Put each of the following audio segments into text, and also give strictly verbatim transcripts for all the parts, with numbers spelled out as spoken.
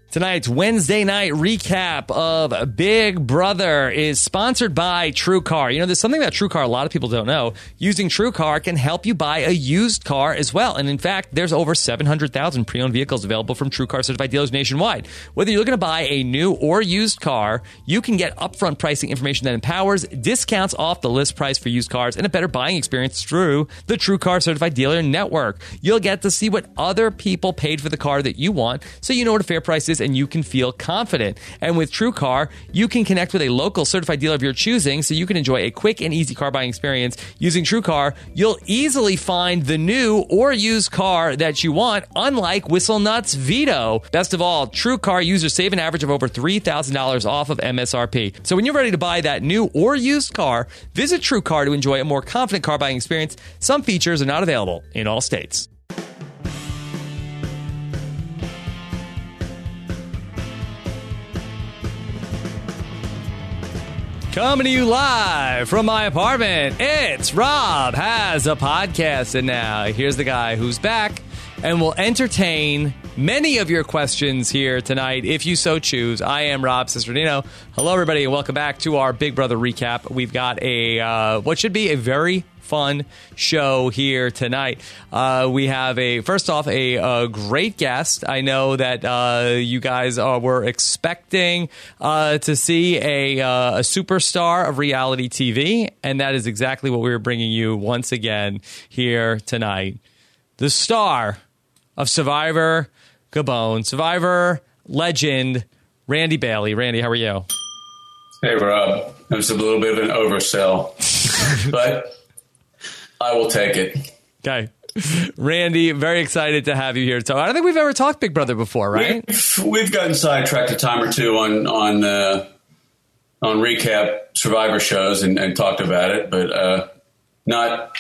Tonight's Wednesday night recap of Big Brother is sponsored by TrueCar. You know, there's something about TrueCar a lot of people don't know. Using TrueCar can help you buy a used car as well. And in fact, there's over seven hundred thousand pre-owned vehicles available from TrueCar certified dealers nationwide. Whether you're looking to buy a new or used car, you can get upfront pricing information that empowers, discounts off the list price for used cars, and a better buying experience through the TrueCar certified dealer network. You'll get to see what other people paid for the car that you want, so you know what a fair price is and you can feel confident. And with TrueCar, you can connect with a local certified dealer of your choosing so you can enjoy a quick and easy car buying experience. Using TrueCar, you'll easily find the new or used car that you want, unlike Whistle Nuts Veto. Best of all, TrueCar users save an average of over three thousand dollars off of M S R P. So when you're ready to buy that new or used car, visit TrueCar to enjoy a more confident car buying experience. Some features are not available in all states. Coming to you live from my apartment, it's Rob Has a Podcast. And now here's the guy who's back and will entertain many of your questions here tonight, if you so choose. I am Rob Cesternino. Hello, everybody, and welcome back to our Big Brother recap. We've got a uh, what should be a very fun show here tonight. Uh, we have a first off a, a great guest. I know that uh, you guys are, were expecting uh, to see a, uh, a superstar of reality T V, and that is exactly what we're bringing you once again here tonight. The star of Survivor Gabon, Survivor legend Randy Bailey. Randy, how are you? Hey, Rob. It was a little bit of an oversell, but I will take it. Okay. Randy, very excited to have you here to talk. I don't think we've ever talked Big Brother before, right? We've, we've gotten sidetracked a time or two on on uh, on recap Survivor shows and, and talked about it, but uh, not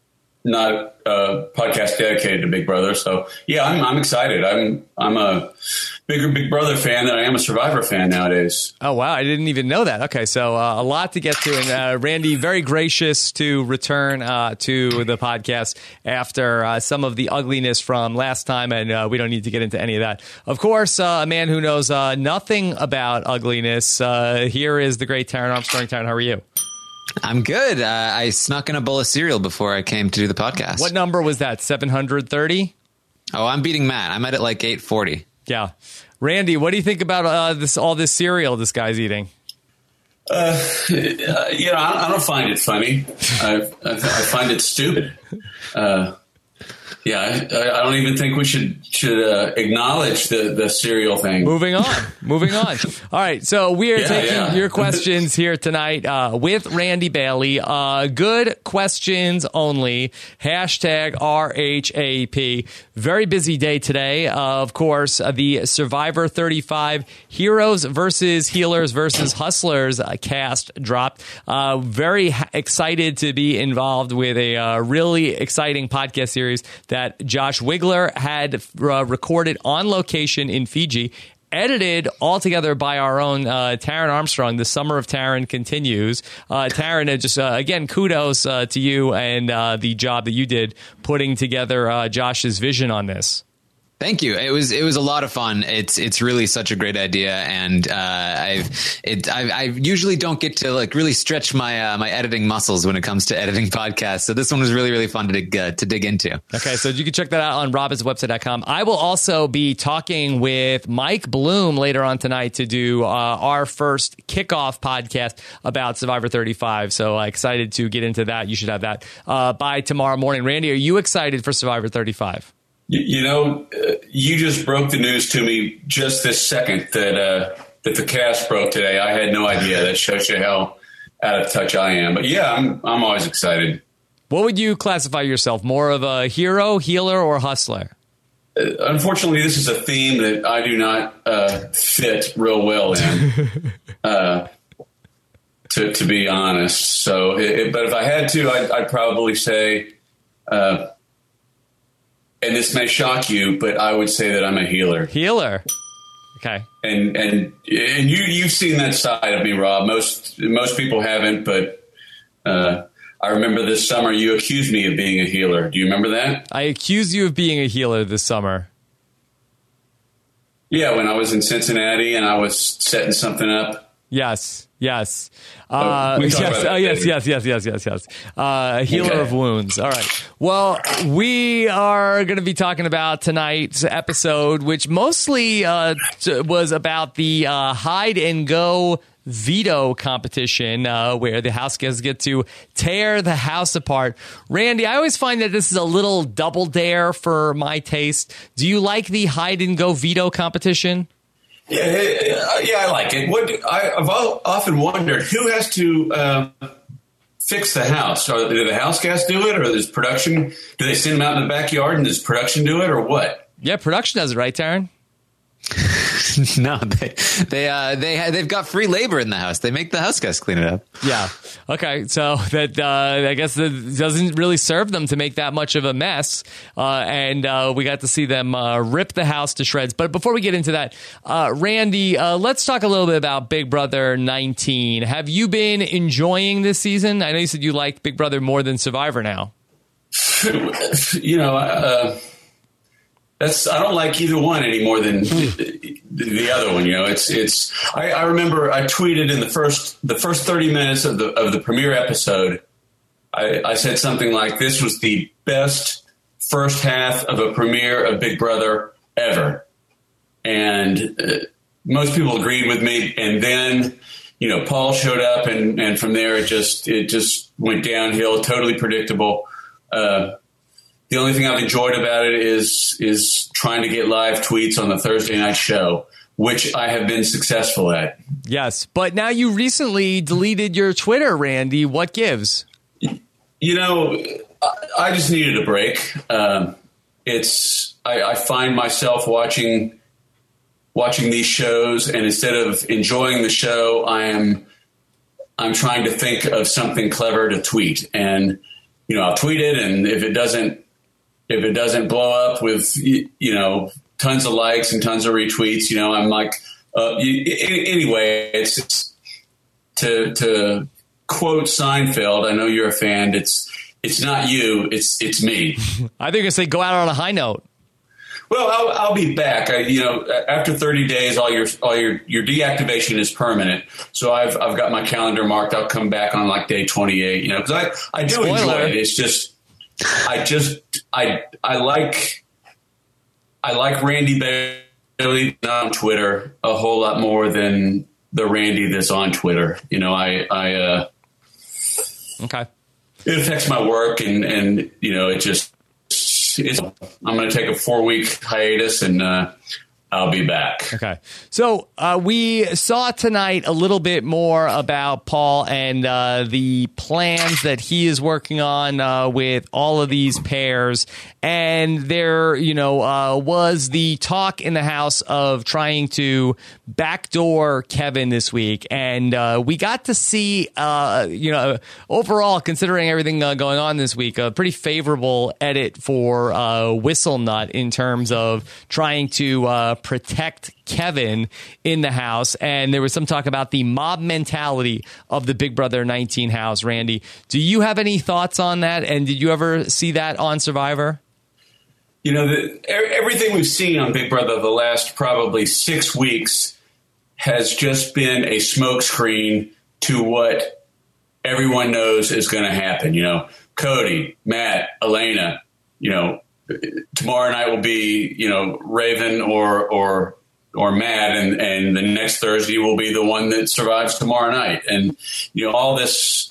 not a podcast dedicated to Big Brother. So yeah, I'm I'm excited. I'm I'm a bigger Big Brother fan than I am a Survivor fan nowadays. Oh, wow. I didn't even know that. Okay, so uh, a lot to get to. And uh, Randy, very gracious to return uh, to the podcast after uh, some of the ugliness from last time, and uh, we don't need to get into any of that. Of course, uh, a man who knows uh, nothing about ugliness. Uh, here is the great Taran Armstrong. Taran, how are you? I'm good. Uh, I snuck in a bowl of cereal before I came to do the podcast. What number was that? seven hundred thirty? Oh, I'm beating Matt. I'm at like eight forty. Yeah. Randy, what do you think about uh, this all this cereal this guy's eating? Uh, you know, I, I don't find it funny. I, I, I find it stupid. Uh, yeah, I, I don't even think we should should uh, acknowledge the, the cereal thing. Moving on. Moving on. All right. So we are yeah, taking yeah. your questions here tonight uh, with Randy Bailey. Uh, good questions only. Hashtag R H A P. Very busy day today. Uh, of course, uh, the Survivor thirty-five Heroes versus Healers versus Hustlers uh, cast dropped. Uh, very ha- excited to be involved with a uh, really exciting podcast series that Josh Wigler had uh, recorded on location in Fiji, edited altogether by our own uh, Taran Armstrong. The Summer of Taran continues. Uh, Taran, uh, just uh, again, kudos uh, to you and uh, the job that you did putting together uh, Josh's vision on this. Thank you. It was it was a lot of fun. It's it's really such a great idea, and uh, I've it I, I usually don't get to like really stretch my uh, my editing muscles when it comes to editing podcasts. So this one was really really fun to dig, uh, to dig into. Okay, so you can check that out on rob has a website dot com. I will also be talking with Mike Bloom later on tonight to do uh, our first kickoff podcast about Survivor thirty-five. So uh, excited to get into that. You should have that uh, by tomorrow morning. Randy, are you excited for Survivor thirty-five? You know, uh, you just broke the news to me just this second that uh, that the cast broke today. I had no idea. That shows you how out of touch I am. But yeah, I'm I'm always excited. What would you classify yourself? More of a hero, healer, or hustler? Uh, unfortunately, this is a theme that I do not uh, fit real well in. uh, to to be honest, so it, but if I had to, I'd, I'd probably say. Uh, And this may shock you, but I would say that I'm a healer. Healer. Okay. And and and you you've seen that side of me, Rob. Most most people haven't, but uh, I remember this summer you accused me of being a healer. Do you remember that? I accused you of being a healer this summer. Yeah, when I was in Cincinnati and I was setting something up. Yes, yes. Uh, we yes, talked about that, oh, yes, didn't we? yes, yes, yes, yes, yes. Uh, healer Okay. of wounds. All right. Well, we are going to be talking about tonight's episode, which mostly uh, t- was about the uh, hide and go veto competition, uh, where the house guests get to tear the house apart. Randy, I always find that this is a little double dare for my taste. Do you like the hide and go veto competition? Yeah, yeah, I like it. What I, I've al- often wondered who has to um, fix the house. Or do the house guys do it, or does production? Do they send them out in the backyard and does production do it, or what? Yeah, production does it, right, Taryn? No, they they uh, they they've got free labor in the house. They make the house guests clean it up. Yeah. Okay. So that uh, I guess that doesn't really serve them to make that much of a mess. Uh, and uh, we got to see them uh, rip the house to shreds. But before we get into that, uh, Randy, uh, let's talk a little bit about Big Brother nineteen. Have you been enjoying this season? I know you said you liked Big Brother more than Survivor now. You know, uh, that's I don't like either one any more than the, the other one. You know, it's it's. I, I remember I tweeted in the first the first thirty minutes of the of the premiere episode. I, I said something like, "This was the best first half of a premiere of Big Brother ever," and uh, most people agreed with me. And then, you know, Paul showed up, and, and from there it just it just went downhill. Totally predictable. Uh, The only thing I've enjoyed about it is is trying to get live tweets on the Thursday night show, which I have been successful at. Yes, but now you recently deleted your Twitter, Randy. What gives? You know, I, I just needed a break. Um, it's I, I find myself watching watching these shows, and instead of enjoying the show, I am I'm trying to think of something clever to tweet, and you know, I'll tweet it, and if it doesn't. If it doesn't blow up with, you know, tons of likes and tons of retweets, you know, I'm like, uh, you, anyway, it's, it's to, to quote Seinfeld. I know you're a fan. It's, it's not you. It's, it's me. I think I say go out on a high note. Well, I'll, I'll be back. I, you know, after thirty days, all your, all your, your deactivation is permanent. So I've, I've got my calendar marked. I'll come back on like day twenty-eight, you know, cause I, I do Spoiler. enjoy it. It's just, I just I I like I like Randy Bailey on Twitter a whole lot more than the Randy that's on Twitter. You know, I I uh, Okay. It affects my work, and and you know, it just it's, I'm going to take a four week hiatus, and uh, I'll be back. Okay. So uh, we saw tonight a little bit more about Paul and uh, the plans that he is working on uh, with all of these pairs. And there, you know, uh, was the talk in the house of trying to backdoor Kevin this week. And uh, we got to see, uh, you know, overall, considering everything uh, going on this week, a pretty favorable edit for uh, Whistle Nut in terms of trying to uh, protect Kevin in the house. And there was some talk about the mob mentality of the Big Brother nineteen house. Randy, do you have any thoughts on that? And did you ever see that on Survivor? You know, the, everything we've seen on Big Brother the last probably six weeks has just been a smokescreen to what everyone knows is going to happen. You know, Cody, Matt, Elena, you know, tomorrow night will be, you know, Raven or or or Matt, and, and the next Thursday will be the one that survives tomorrow night. And, you know, all this,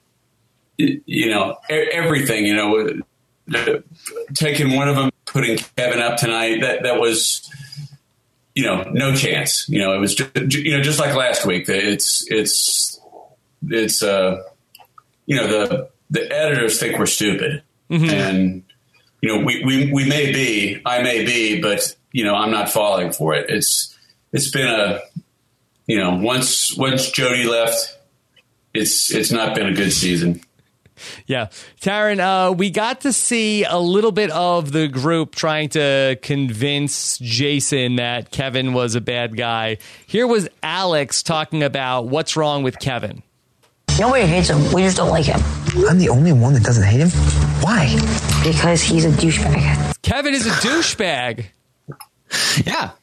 you know, everything, you know, taking one of them, putting Kevin up tonight, that, that was, you know, no chance. You know, it was just, you know, just like last week. It's, it's, it's, uh, you know, the, the editors think we're stupid. Mm-hmm. And, you know, we, we, we may be, I may be, but, you know, I'm not falling for it. It's, it's been a, you know, once, once Jody left, it's, it's not been a good season. Yeah. Taryn, uh, we got to see a little bit of the group trying to convince Jason that Kevin was a bad guy. Here was Alex talking about what's wrong with Kevin. Nobody hates him. We just don't like him. I'm the only one that doesn't hate him? Why? Because he's a douchebag. Kevin is a douchebag. Yeah.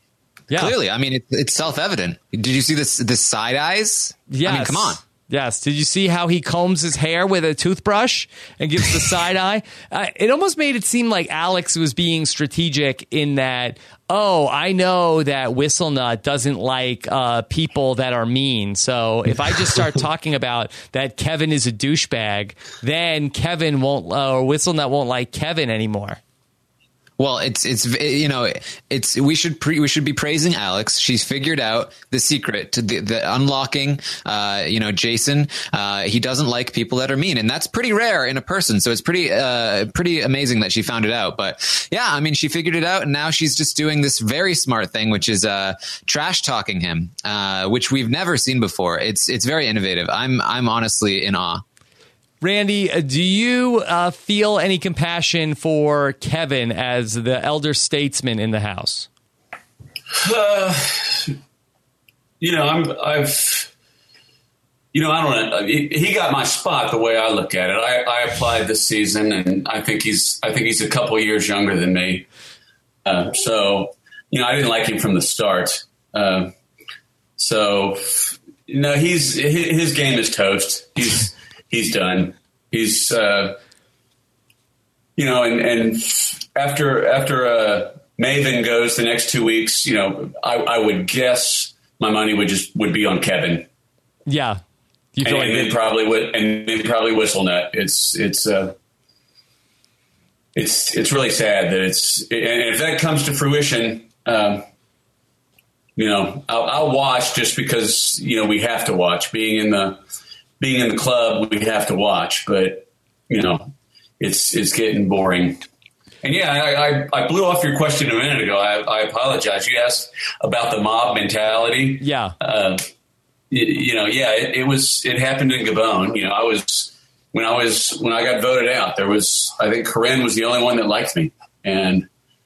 Yeah. Clearly. I mean, it, it's self-evident. Did you see this, this side eyes? Yes. I mean, come on. Yes. Did you see how he combs his hair with a toothbrush and gives the side eye? Uh, it almost made it seem like Alex was being strategic in that, oh, I know that Whistlenut doesn't like uh, people that are mean. So if I just start talking about that Kevin is a douchebag, then Kevin won't, uh, or Whistlenut won't like Kevin anymore. Well, it's it's you know it's we should pre, we should be praising Alex. She's figured out the secret to the, the unlocking. Uh, you know, Jason. Uh, he doesn't like people that are mean, and that's pretty rare in a person. So it's pretty uh, pretty amazing that she found it out. But yeah, I mean, she figured it out, and now she's just doing this very smart thing, which is uh, trash talking him, uh, which we've never seen before. It's it's very innovative. I'm I'm honestly in awe. Randy, do you uh, feel any compassion for Kevin as the elder statesman in the house? Uh, you know, I'm, I've, you know, I don't know. He, he got my spot the way I look at it. I, I applied this season, and I think he's, I think he's a couple years younger than me. Uh, so, you know, I didn't like him from the start. Uh, so, you know, he's his, his game is toast. He's He's done. He's, uh, you know, and, and after after uh, Maven goes the next two weeks, you know, I, I would guess my money would just would be on Kevin. Yeah, you feel and, like and then probably would, and then probably Whistlenut. It's it's uh, it's it's really sad that it's, and if that comes to fruition, um, you know, I'll, I'll watch just because you know we have to watch. Being in the Being in the club, we have to watch, but you know, it's it's getting boring. And yeah, I, I, I blew off your question a minute ago. I, I apologize. You asked about the mob mentality. Yeah. Uh, you, you know, yeah, it, it was. It happened in Gabon. You know, I was when I was when I got voted out. There was, I think, Corinne was the only one that liked me, and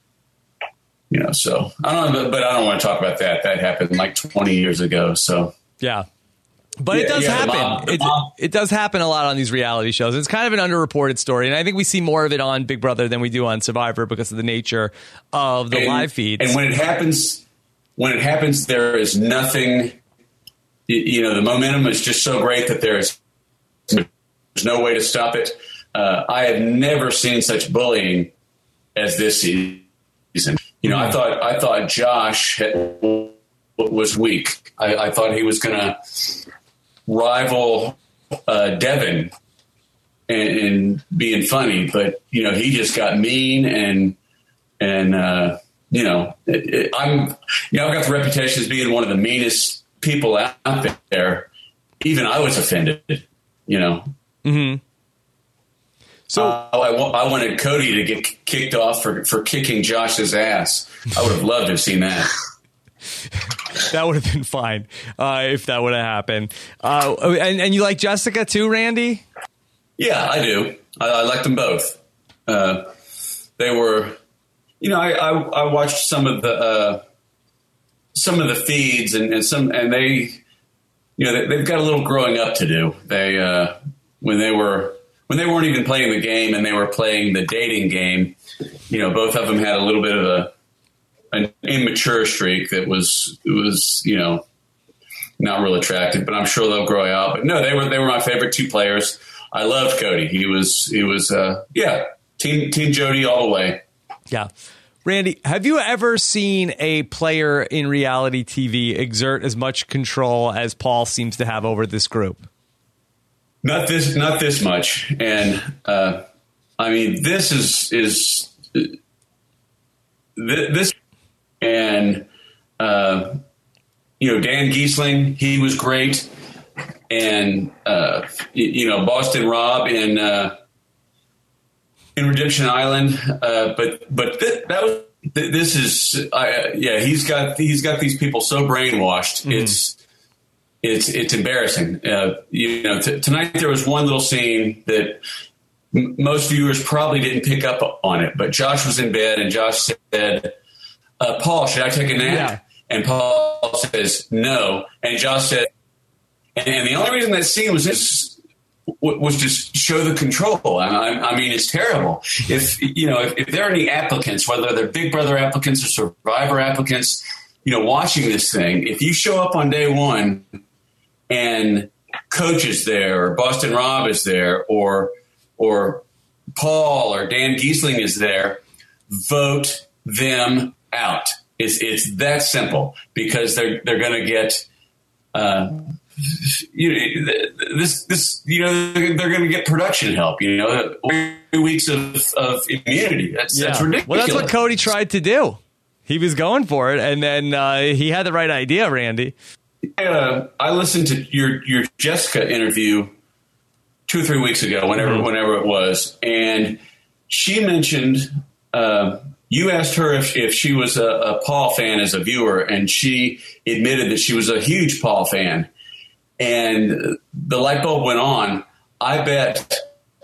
you know, so I don't know, but, but I don't want to talk about that. That happened like twenty years ago. So yeah. But yeah, it does yeah, happen. mom, it, it does happen a lot on these reality shows. It's kind of an underreported story, and I think we see more of it on Big Brother than we do on Survivor because of the nature of the and, live feeds. And when it happens, when it happens, there is nothing. You know, the momentum is just so great that there's there's no way to stop it. Uh, I have never seen such bullying as this season. You know, I thought I thought Josh had, was weak. I, I thought he was going to rival uh, Devin and, and being funny, but you know he just got mean and and uh, you know it, it, I'm you know I've got the reputation as being one of the meanest people out there. Even I was offended, you know. Mm-hmm. So uh, I, I wanted Cody to get kicked off for for kicking Josh's ass. I would have loved to have seen that. That would have been fine uh, if that would have happened. Uh, and, and you like Jessica too, Randy? Yeah, I do. I, I like them both. Uh, they were, you know, I, I, I watched some of the uh, some of the feeds, and, and some, and they, you know, they, they've got a little growing up to do. They uh, when they were when they weren't even playing the game and they were playing the dating game. You know, both of them had a little bit of a an immature streak that was was you know not real attractive, but I'm sure they'll grow out. But no, they were they were my favorite two players. I loved Cody. He was he was uh, yeah team team Jody all the way. Yeah, Randy, have you ever seen a player in reality T V exert as much control as Paul seems to have over this group? Not this not this much, and uh, I mean this is is this. And, uh, you know, Dan Giesling, he was great. And, uh, you, you know, Boston Rob in uh, in Redemption Island. Uh, but but th- that was, th- this is, uh, yeah, he's got he's got these people so brainwashed. Mm-hmm. It's it's it's embarrassing. Uh, you know, t- tonight there was one little scene that m- most viewers probably didn't pick up on it. But Josh was in bed and Josh said, Uh, Paul, should I take a nap? Yeah. And Paul says no. And Josh said, and, and the only reason that scene was just was just show the control. I, I mean, it's terrible. If you know, if, if there are any applicants, whether they're Big Brother applicants or Survivor applicants, you know, watching this thing, if you show up on day one and Coach is there, or Boston Rob is there, or or Paul or Dan Giesling is there, vote them out. It's it's that simple, because they're they're going to get uh, you know, this this you know they're going to get production help. You know, three weeks of, of immunity. That's yeah. that's ridiculous. Well, that's what Cody tried to do. He was going for it, and then uh, he had the right idea, Randy. Uh, I listened to your your Jessica interview two or three weeks ago, whenever mm-hmm. whenever it was, and she mentioned uh, you asked her if if she was a, a Paul fan as a viewer, and she admitted that she was a huge Paul fan, and the light bulb went on. I bet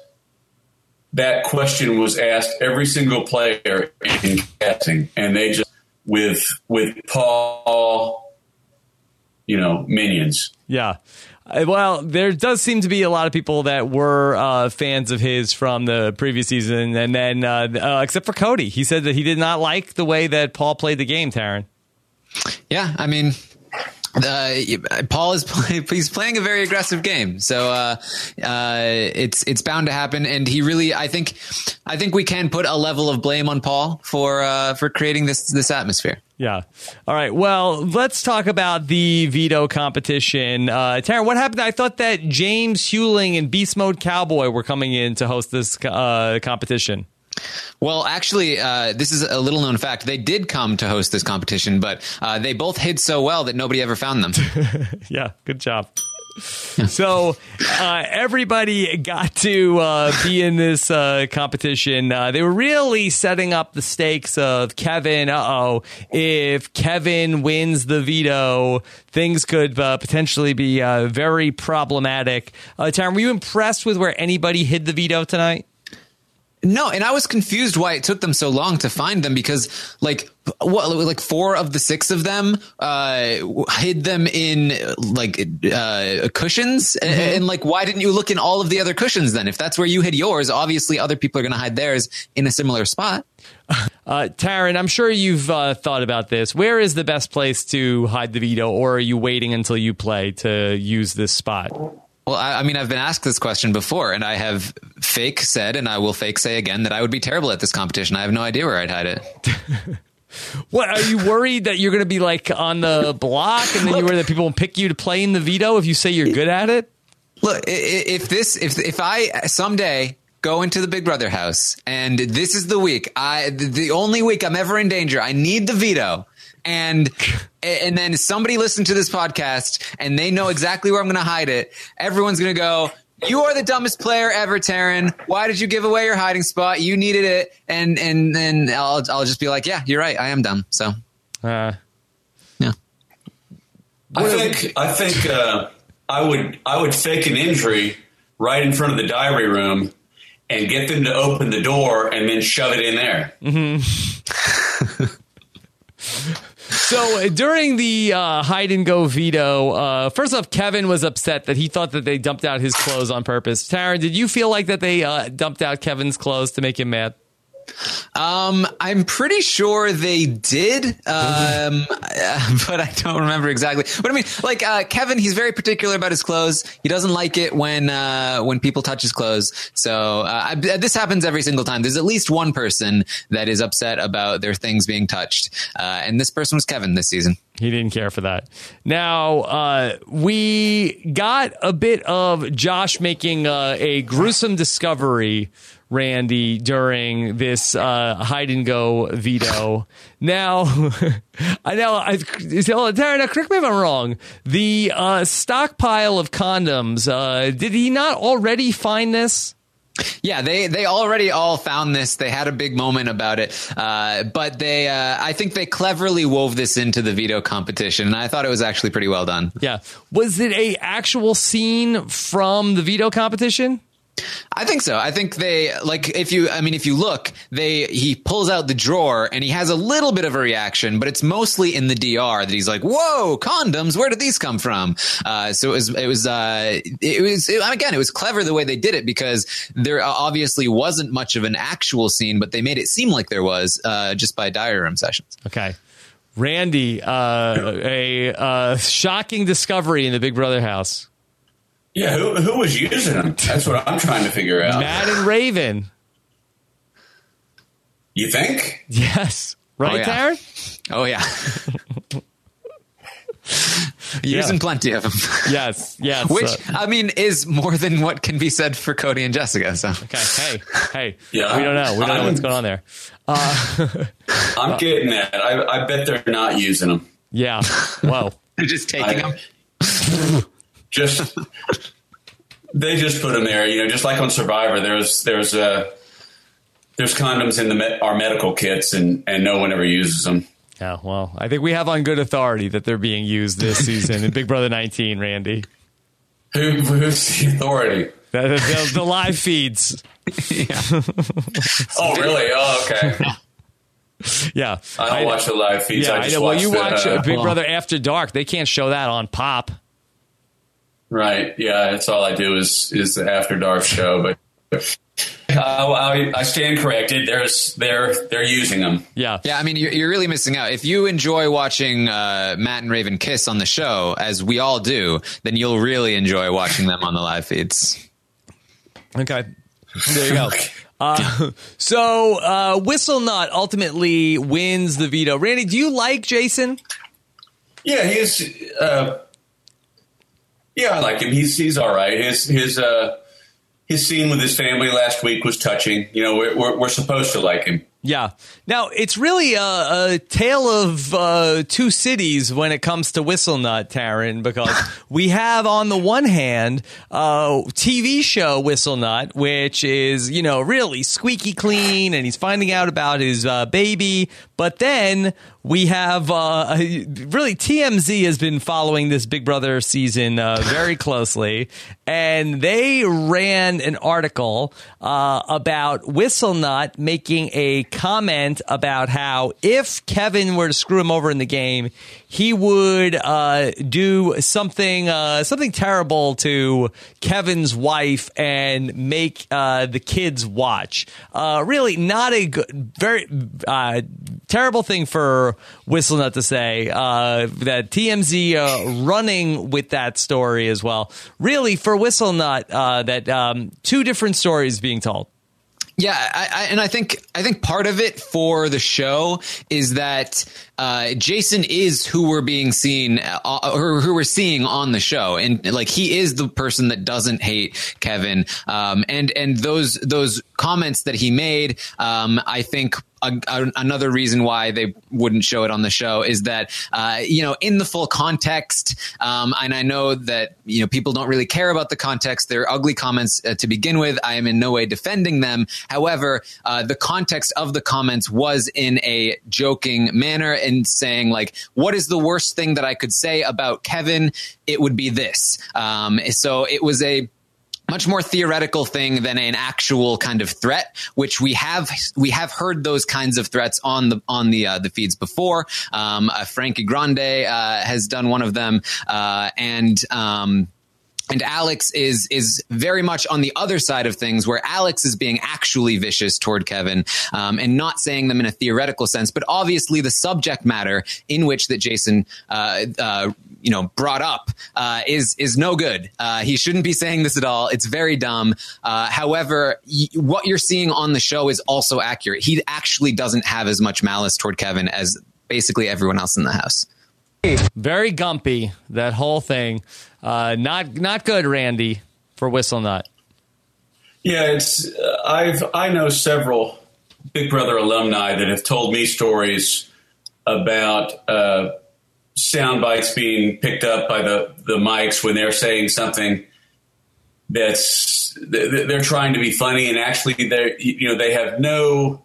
that question was asked every single player in casting, and they just with with Paul, you know, minions. Yeah. Well, there does seem to be a lot of people that were uh, fans of his from the previous season, and then uh, uh, except for Cody, he said that he did not like the way that Paul played the game. Taryn. Yeah, I mean, uh, Paul is play, he's playing a very aggressive game, so uh, uh, it's it's bound to happen. And he really, I think, I think we can put a level of blame on Paul for uh, for creating this this atmosphere. Yeah. All right. Well, let's talk about the veto competition. Uh, Taryn, what happened? I thought that James Hewling and Beast Mode Cowboy were coming in to host this uh, competition. Well, actually, uh, this is a little known fact. They did come to host this competition, but uh, they both hid so well that nobody ever found them. Yeah. Good job. So uh, everybody got to uh, be in this uh, competition. Uh, they were really setting up the stakes of Kevin. Uh-oh, if Kevin wins the veto, things could uh, potentially be uh, very problematic. Uh, Taryn, were you impressed with where anybody hid the veto tonight? No, and I was confused why it took them so long to find them, because like what, like four of the six of them uh, hid them in like uh, cushions, mm-hmm. and, and like why didn't you look in all of the other cushions then? If that's where you hid yours, obviously other people are going to hide theirs in a similar spot. Uh, Taryn, I'm sure you've uh, thought about this. Where is the best place to hide the veto, or are you waiting until you play to use this spot? Well, I, I mean, I've been asked this question before, and I have fake said, and I will fake say again, that I would be terrible at this competition. I have no idea where I'd hide it. What, are you worried that you're going to be like on the block, and then you worry that people will pick you to play in the veto if you say you're good at it? Look, if this, if if I someday go into the Big Brother house, and this is the week, I the only week I'm ever in danger, I need the veto. And and then somebody listened to this podcast and they know exactly where I'm going to hide it. Everyone's going to go, "You are the dumbest player ever, Taryn. Why did you give away your hiding spot? You needed it." And and then I'll I'll just be like, "Yeah, you're right. I am dumb." So, uh, yeah. I think I think uh, I would I would fake an injury right in front of the diary room and get them to open the door and then shove it in there. Mm-hmm. So during the uh, hide and go veto, uh, first off, Kevin was upset that he thought that they dumped out his clothes on purpose. Taryn, did you feel like that they uh, dumped out Kevin's clothes to make him mad? Um, I'm pretty sure they did, um, but I don't remember exactly. But I mean, like uh, Kevin, he's very particular about his clothes. He doesn't like it when uh, when people touch his clothes. So uh, I, this happens every single time. There's at least one person that is upset about their things being touched, uh, and this person was Kevin this season. He didn't care for that. Now, uh, we got a bit of Josh making uh, a gruesome discovery, Randy, during this uh, hide and go veto. Now, I know, I, Taryn, now correct me if I'm wrong. The uh, stockpile of condoms, uh, did he not already find this? Yeah, they, they already all found this. They had a big moment about it. Uh, but they, uh, I think they cleverly wove this into the veto competition. And I thought it was actually pretty well done. Yeah. Was it a actual scene from the veto competition? I think so. I think they like if you I mean, if you look, they he pulls out the drawer and he has a little bit of a reaction, but it's mostly in the D R that he's like, "Whoa, condoms! Where did these come from?" Uh, so it was it was uh, it was it, again, it was clever the way they did it, because there obviously wasn't much of an actual scene, but they made it seem like there was uh, just by diary room sessions. Okay. Randy, uh, a uh, shocking discovery in the Big Brother house. Yeah, who, who was using them? That's what I'm trying to figure out. Matt and Raven. You think? Yes. Right, oh, yeah. Taryn? Oh, yeah. Using Yeah. plenty of them. Yes, yes. Which, uh, I mean, is more than what can be said for Cody and Jessica. So, okay, hey, hey. Yeah, we don't know. We don't know I'm- what's going on there. Uh, I'm getting that. I, I bet they're not using them. yeah. Whoa. they're just taking I- them. Just they just put them there. You know, just like on Survivor, there's there's uh, there's condoms in the me- our medical kits, and, and no one ever uses them. Yeah, well, I think we have on good authority that they're being used this season in Big Brother nineteen, Randy. Who, who's the authority? The, the, the live feeds. Oh, really? Oh, okay. Yeah. I don't watch the live feeds. Yeah, I I just know. Well, watch you the, watch uh, uh, Big well- Brother After Dark. They can't show that on Pop. Right. Yeah, that's all I do is is the After Dark show. But uh, I, I stand corrected. There's they're they're using them. Yeah. Yeah, I mean, you're, you're really missing out. If you enjoy watching uh, Matt and Raven kiss on the show, as we all do, then you'll really enjoy watching them on the live feeds. Okay. There you go. Uh, so uh, Whistle Nut ultimately wins the veto. Randy, do you like Jason? Yeah, he's. Uh, yeah, I like him. He's he's all right. His his uh, his scene with his family last week was touching. You know, we're we're, we're supposed to like him. Yeah. Now, it's really a, a tale of uh, two cities when it comes to Whistle Nut, Taryn, because we have on the one hand uh, T V show Whistle Nut, which is, you know, really squeaky clean, and he's finding out about his uh, baby. But then we have uh, really T M Z has been following this Big Brother season uh, very closely, and they ran an article uh, about Whistle Nut making a comment about how if Kevin were to screw him over in the game, he would uh, do something uh, something terrible to Kevin's wife and make uh, the kids watch. Uh, really, not a good, very uh, terrible thing for Whistle Nut to say. Uh, that T M Z uh, running with that story as well. Really, for Whistle Nut, uh, that um, two different stories being told. Yeah, I, I, and I think I think part of it for the show is that uh, Jason is who we're being seen, uh, or who we're seeing on the show, and like he is the person that doesn't hate Kevin. Um, and and those those comments that he made, um, I think. A, a, another reason why they wouldn't show it on the show is that, uh, you know, in the full context, um, and I know that, you know, people don't really care about the context. They're ugly comments uh, to begin with. I am in no way defending them. However, uh, the context of the comments was in a joking manner and saying, like, what is the worst thing that I could say about Kevin? It would be this. Um, so it was a much more theoretical thing than an actual kind of threat, which we have we have heard those kinds of threats on the on the uh, the feeds before. Um, uh, Frankie Grande uh, has done one of them, uh, and. Um, And Alex is is very much on the other side of things, where Alex is being actually vicious toward Kevin, um, and not saying them in a theoretical sense. But obviously, the subject matter in which that Jason, uh, uh, you know, brought up uh, is is no good. Uh, he shouldn't be saying this at all. It's very dumb. Uh, however, y- what you're seeing on the show is also accurate. He actually doesn't have as much malice toward Kevin as basically everyone else in the house. Very gumpy, that whole thing. Uh, not not good, Randy, for Whistle Nut. Yeah, it's uh, I've I know several Big Brother alumni that have told me stories about uh, sound bites being picked up by the, the mics when they're saying something that's they're trying to be funny, and actually they you know they have no.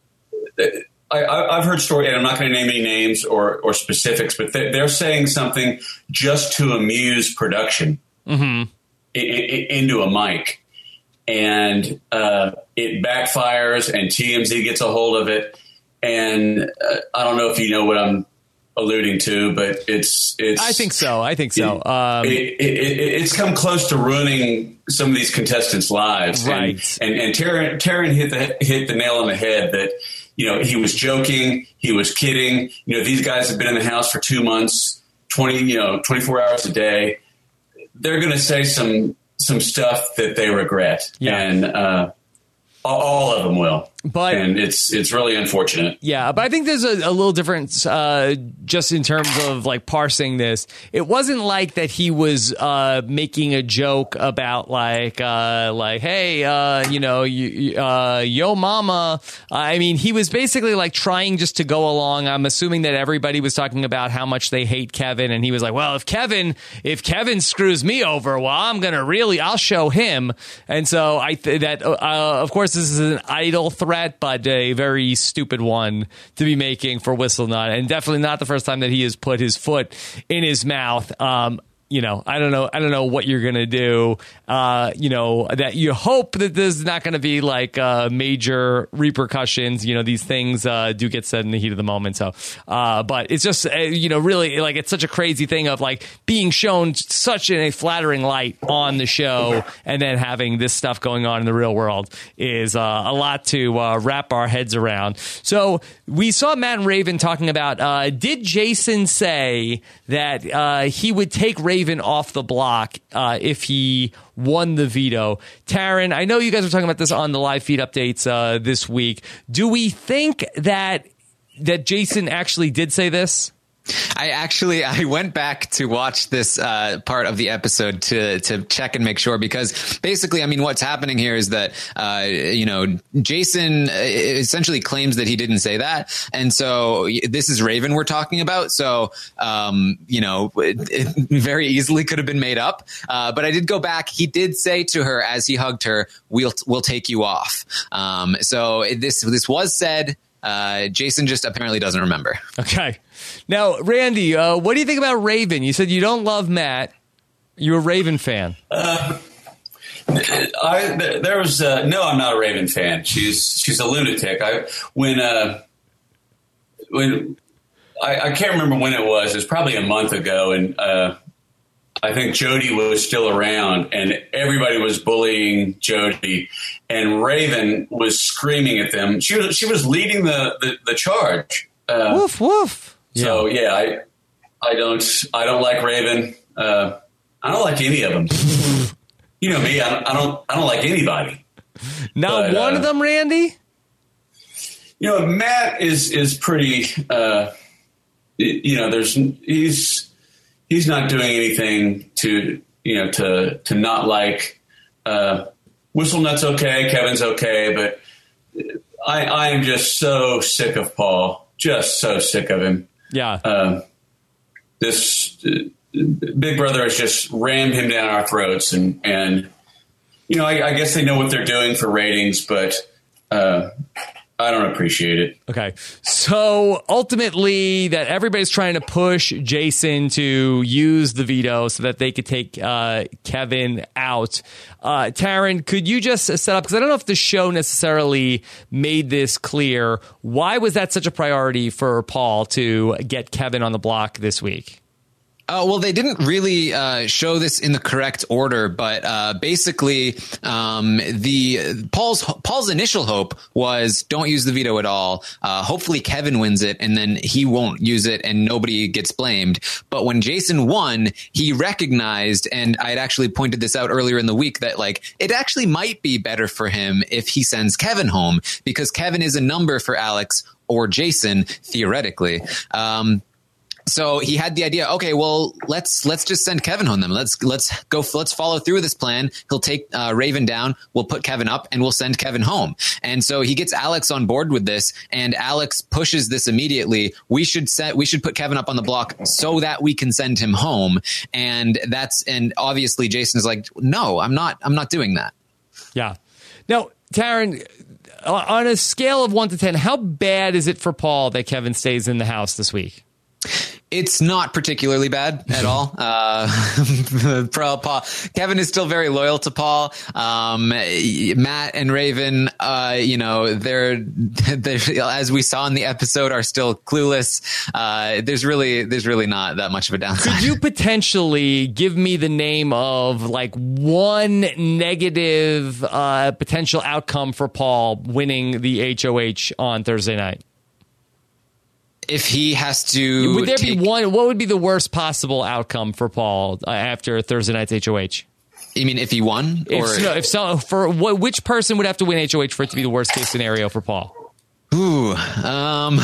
I, I've heard stories, and I'm not going to name any names or, or specifics, but they're saying something just to amuse production Mm-hmm. in, in, into a mic, and uh, it backfires, and T M Z gets a hold of it. And uh, I don't know if you know what I'm alluding to, but it's it's. I think so. I think so. It, Um, it, it, it, it's come close to ruining some of these contestants' lives, right? And and, and Taryn, Taryn hit the hit the nail on the head that you know, he was joking, he was kidding. You know, these guys have been in the house for two months, twenty, you know, twenty-four hours a day. They're going to say some some stuff that they regret, yeah. and uh, all of them will. But and it's it's really unfortunate. Yeah, but I think there's a, a little difference uh, just in terms of like parsing this. It wasn't like that he was uh, making a joke about like uh, like hey, uh, you know, you, uh, yo mama. I mean, he was basically like trying just to go along. I'm assuming that everybody was talking about how much they hate Kevin, and he was like, well, if Kevin if Kevin screws me over, well, I'm gonna really I'll show him. And so I th- that uh, of course this is an idle threat. But a very stupid one to be making for Whistlenut, and definitely not the first time that he has put his foot in his mouth. Um, you know, I don't know. I don't know what you're going to do. Uh, you know, that you hope that there's not going to be like uh, major repercussions. You know, these things uh, do get said in the heat of the moment. So, uh, but it's just, uh, you know, really like it's such a crazy thing of like being shown such in a flattering light on the show and then having this stuff going on in the real world is uh, a lot to uh, wrap our heads around. So we saw Matt and Raven talking about, uh, did Jason say that uh, he would take Raven off the block uh, if he won the veto? Taryn, I know you guys were talking about this on the live feed updates uh, this week. Do we think that that Jason actually did say this? I actually I went back to watch this uh, part of the episode to to check and make sure, because basically, I mean, what's happening here is that uh, you know, Jason essentially claims that he didn't say that, and so this is Raven we're talking about. So um, you know, it, it very easily could have been made up. Uh, but I did go back. He did say to her as he hugged her, "We'll we'll take you off." Um, so this this was said. Uh, Jason just apparently doesn't remember. Okay. Now, Randy, uh, what do you think about Raven? You said you don't love Matt. You're a Raven fan. Uh, I, there was uh, no, I'm not a Raven fan. She's she's a lunatic. I when uh, when I, I can't remember when it was. It was probably a month ago, and uh, I think Jody was still around, and everybody was bullying Jody, and Raven was screaming at them. She was she was leading the the, the charge. Uh, woof woof. So yeah, I I don't I don't like Raven. Uh, I don't like any of them. You know me. I don't I don't, I don't like anybody. Not but, one uh, of them, Randy. You know, Matt is is pretty. Uh, you know, there's he's. He's not doing anything to, you know, to to not like uh, Whistlenut's okay, Kevin's okay, but I I am just so sick of Paul, just so sick of him. Yeah. Uh, this uh, Big Brother has just rammed him down our throats, and and you know I, I guess they know what they're doing for ratings, but uh, I don't appreciate it. Okay. So ultimately that everybody's trying to push Jason to use the veto so that they could take uh, Kevin out. Uh, Taryn, could you just set up, because I don't know if the show necessarily made this clear. Why was that such a priority for Paul to get Kevin on the block this week? Uh, well, they didn't really uh, show this in the correct order, but uh, basically, um, the Paul's Paul's initial hope was don't use the veto at all. Uh, hopefully, Kevin wins it, and then he won't use it, and nobody gets blamed. But when Jason won, he recognized, and I had actually pointed this out earlier in the week, that like it actually might be better for him if he sends Kevin home, because Kevin is a number for Alex or Jason theoretically. Um, So he had the idea, okay, well, let's let's just send Kevin home then. Let's let's go. Let's follow through with this plan. He'll take uh, Raven down. We'll put Kevin up, and we'll send Kevin home. And so he gets Alex on board with this, and Alex pushes this immediately. We should set. We should put Kevin up on the block so that we can send him home. And that's and obviously Jason's like, no, I'm not. I'm not doing that. Yeah. Now, Taryn, on a scale of one to ten, how bad is it for Paul that Kevin stays in the house this week? It's not particularly bad at all. Uh, Paul, Kevin is still very loyal to Paul. Um, Matt and Raven, uh, you know, they're, they're, as we saw in the episode, are still clueless. Uh, there's really, there's really not that much of a downside. Could you potentially give me the name of like one negative uh, potential outcome for Paul winning the H O H on Thursday night? If he has to, would there take, be one? What would be the worst possible outcome for Paul uh, after Thursday night's H O H? You mean if he won, or if, no, if so, for what, which person would have to win H O H for it to be the worst case scenario for Paul? Ooh, um,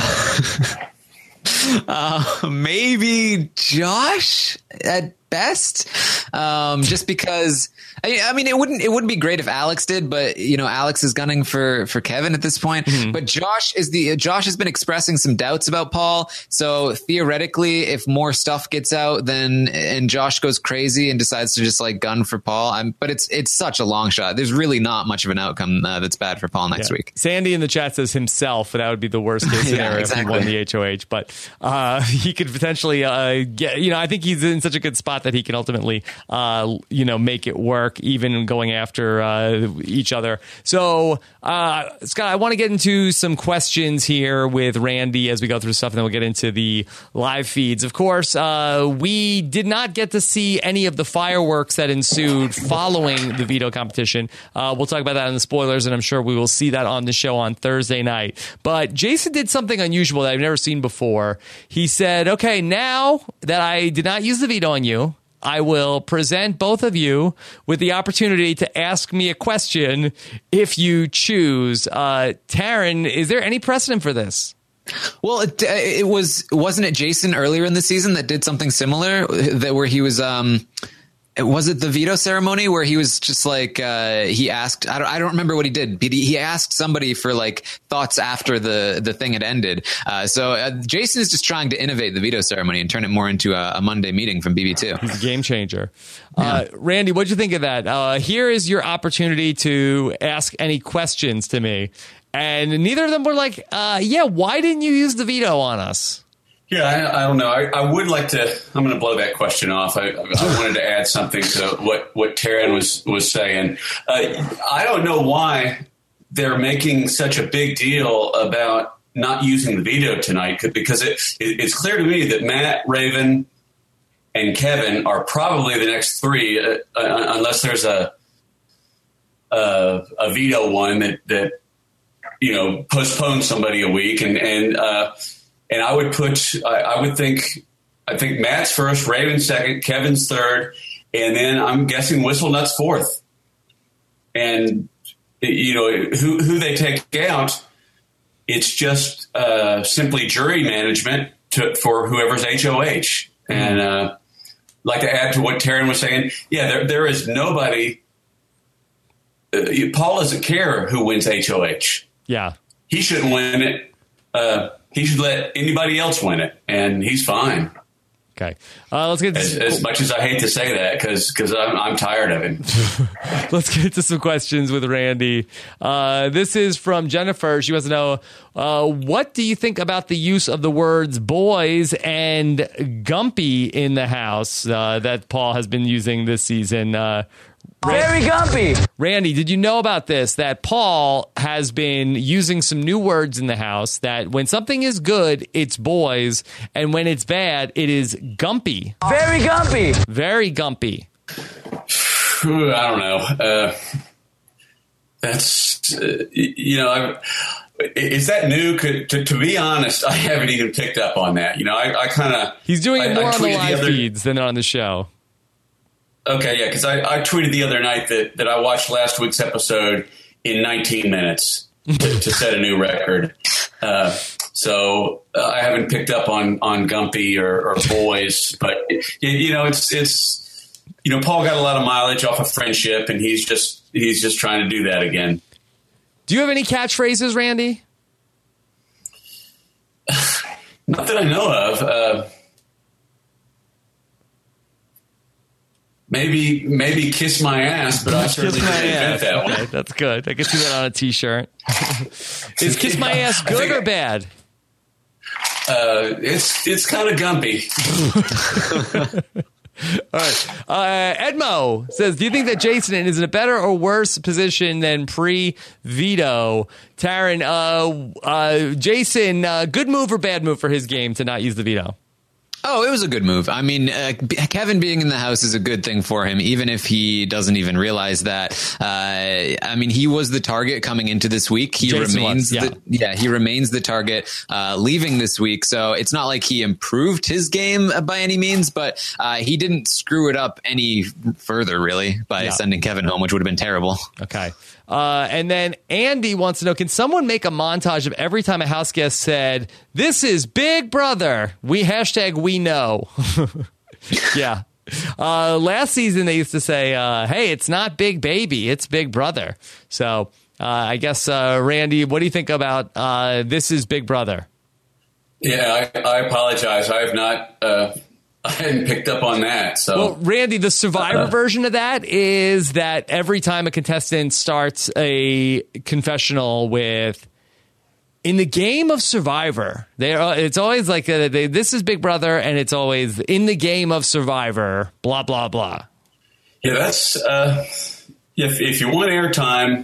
uh, maybe Josh at best. Um, just because. I, I mean, it wouldn't it wouldn't be great if Alex did, but you know, Alex is gunning for for Kevin at this point. Mm-hmm. But Josh is the Josh has been expressing some doubts about Paul. So theoretically, if more stuff gets out, then and Josh goes crazy and decides to just like gun for Paul. I'm, but it's it's such a long shot. There's really not much of an outcome uh, that's bad for Paul next yeah. week. Sandy in the chat says himself, that would be the worst case scenario yeah, exactly. if he won the H O H. But uh, he could potentially uh, get. You know, I think he's in such a good spot that he can ultimately, uh, you know, make it work, even going after uh, each other. So, uh, Scott, I want to get into some questions here with Randy as we go through stuff, and then we'll get into the live feeds. Of course, uh, we did not get to see any of the fireworks that ensued following the veto competition. Uh, we'll talk about that in the spoilers, and I'm sure we will see that on the show on Thursday night. But Jason did something unusual that I've never seen before. He said, okay, now that I did not use the veto on you, I will present both of you with the opportunity to ask me a question if you choose. Uh, Taryn, is there any precedent for this? Well, it, it was wasn't it Jason earlier in the season that did something similar, that where he was um was it the veto ceremony where he was just like uh he asked I don't I don't remember what he did, but he, he asked somebody for like thoughts after the the thing had ended. Uh so uh, Jason is just trying to innovate the veto ceremony and turn it more into a, a Monday meeting from B B two. He's a game changer. Yeah. Uh Randy, what'd you think of that? Uh here is your opportunity to ask any questions to me. And neither of them were like, uh yeah, why didn't you use the veto on us? Yeah, I, I don't know. I, I would like to. I'm going to blow that question off. I, I wanted to add something to what what Taryn was was saying. Uh, I don't know why they're making such a big deal about not using the veto tonight, because it, it, it's clear to me that Matt, Raven, and Kevin are probably the next three, uh, uh, unless there's a, a a veto one that that you know postpones somebody a week and and. Uh, And I would put, I, I would think, I think Matt's first, Raven's second, Kevin's third, and then I'm guessing Whistlenuts fourth. And, you know, who, who they take out, it's just uh, simply jury management to, for whoever's H O H. Mm-hmm. And uh, like to add to what Taryn was saying, yeah, there there is nobody, uh, Paul doesn't care who wins H O H. Yeah. He shouldn't win it. Uh, He should let anybody else win it, and he's fine. Okay, uh, let's get to as, some, as much as I hate to say that, because because I'm I'm tired of him. Let's get to some questions with Randy. Uh, this is from Jennifer. She wants to know, uh, what do you think about the use of the words "boys" and "gumpy" in the house uh, that Paul has been using this season? Uh, Very gumpy. Randy, did you know about this? That Paul has been using some new words in the house, that when something is good, it's boys, and when it's bad, it is gumpy. Very gumpy. Very gumpy. I don't know. Uh, that's, uh, you know, I, is that new? Could, to, to be honest, I haven't even picked up on that. You know, I, I kind of... He's doing it more I, I on the live the other, feeds than on the show. Okay, yeah, because I, I tweeted the other night that, that I watched last week's episode in nineteen minutes to, to set a new record. Uh, so uh, I haven't picked up on, on Gumpy or, or Boys, but it, you know, it's it's you know, Paul got a lot of mileage off of friendship, and he's just he's just trying to do that again. Do you have any catchphrases, Randy? Not that I know of. Uh, Maybe, maybe kiss my ass, but I certainly didn't invent that one. Okay, that's good. I can see that on a T-shirt. Is kiss my ass good or bad? Uh, it's it's kind of gumpy. All right. Uh, Edmo says, do you think that Jason is in a better or worse position than pre-veto? Taryn, uh, uh, Jason, uh, good move or bad move for his game to not use the veto? Oh, it was a good move. I mean, uh, Kevin being in the house is a good thing for him, even if he doesn't even realize that. Uh, I mean, he was the target coming into this week. He Jason remains, was, yeah. the, yeah, he remains the target uh, leaving this week. So it's not like he improved his game by any means, but uh, he didn't screw it up any further, really, by yeah. sending Kevin home, which would have been terrible. Okay. Uh, and then Andy wants to know, can someone make a montage of every time a house guest said, this is Big Brother? We hashtag we know. yeah. Uh, last season, they used to say, uh, hey, it's not Big Baby, it's Big Brother. So uh, I guess, uh, Randy, what do you think about uh, this is Big Brother? Yeah, I, I apologize. I have not... Uh I hadn't picked up on that. So, well, Randy, the Survivor uh, version of that is that every time a contestant starts a confessional with, in the game of Survivor, they it's always like a, they, this is Big Brother, and it's always in the game of Survivor, blah blah blah. Yeah, that's uh, if if you want airtime,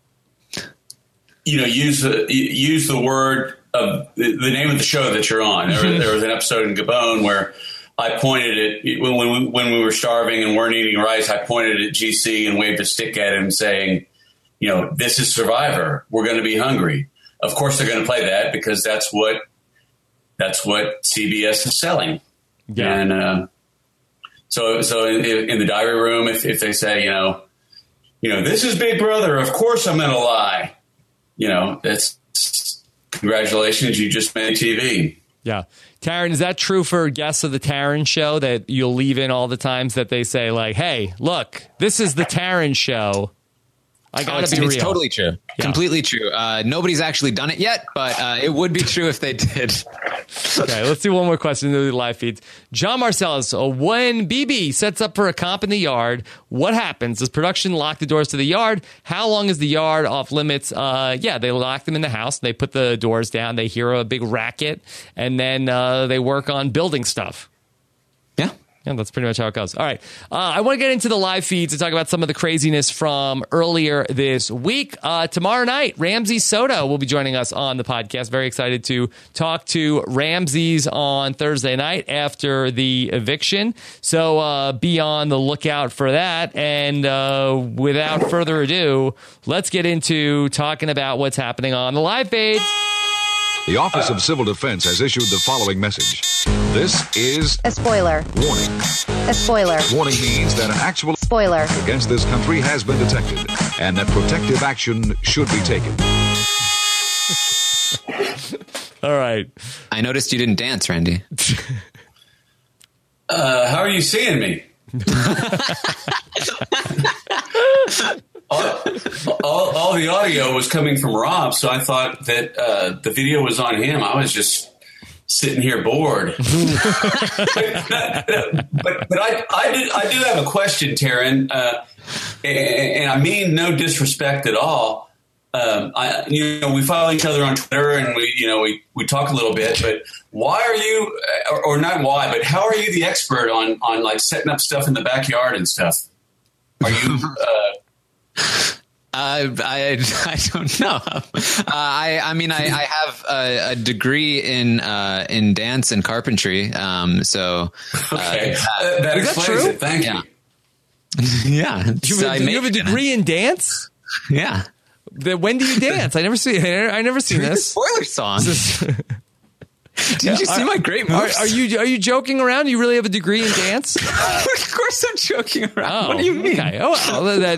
you know, use the use the word of the, the name of the show that you're on. There, there was an episode in Gabon where I pointed at when we, when we were starving and weren't eating rice. I pointed at G C and waved a stick at him, saying, "You know, this is Survivor. We're going to be hungry." Of course, they're going to play that because that's what that's what C B S is selling. Yeah. And uh, so, so in, in the diary room, if, if they say, you know, you know, this is Big Brother, of course I'm going to lie. You know, that's congratulations, you just made T V. Yeah. Taryn, is that true for guests of the Taryn show that you'll leave in all the times that they say, like, hey, look, this is the Taryn show? I gotta oh, it's, be real. It's totally true. Yeah. Completely true. Uh, nobody's actually done it yet, but uh, it would be true if they did. Okay, let's do one more question in the live feeds. John Marcellus, uh, when B B sets up for a comp in the yard, what happens? Does production lock the doors to the yard? How long is the yard off limits? Uh, yeah, they lock them in the house. They put the doors down. They hear a big racket, and then uh, they work on building stuff. Yeah. Yeah, that's pretty much how it goes. All right. Uh, I want to get into the live feeds to talk about some of the craziness from earlier this week. Uh, tomorrow night, Ramsey Soto will be joining us on the podcast. Very excited to talk to Ramses on Thursday night after the eviction. So uh, be on the lookout for that. And uh, without further ado, let's get into talking about what's happening on the live feeds. The Office of Civil Defense has issued the following message. This is a spoiler. Warning. A spoiler. Warning means that an actual spoiler against this country has been detected and that protective action should be taken. All right. I noticed you didn't dance, Randy. Uh, how are you seeing me? all, all, all the audio was coming from Rob, so I thought that uh, the video was on him. I was just sitting here bored. but but I, I, do, I do have a question, Taryn, uh, and, and I mean no disrespect at all. Um, I, you know, we follow each other on Twitter, and we, you know, we, we talk a little bit. But why are you, or, or not why, but how are you the expert on on like setting up stuff in the backyard and stuff? Are you? Uh, Uh, I I don't know. Uh, I I mean I, I have a, a degree in uh, in dance and carpentry. Um, so uh, okay, that, uh, that is that explains true? it. Thank yeah. you. Yeah, You have, a, you have a degree in dance? Yeah. The, when do you dance? I never see. I never seen this. Spoiler song. Did you see are, my great are, moves? are you are you joking around? You really have a degree in dance? Of course, I'm joking around. Oh, what do you mean? Okay. Oh, well, that.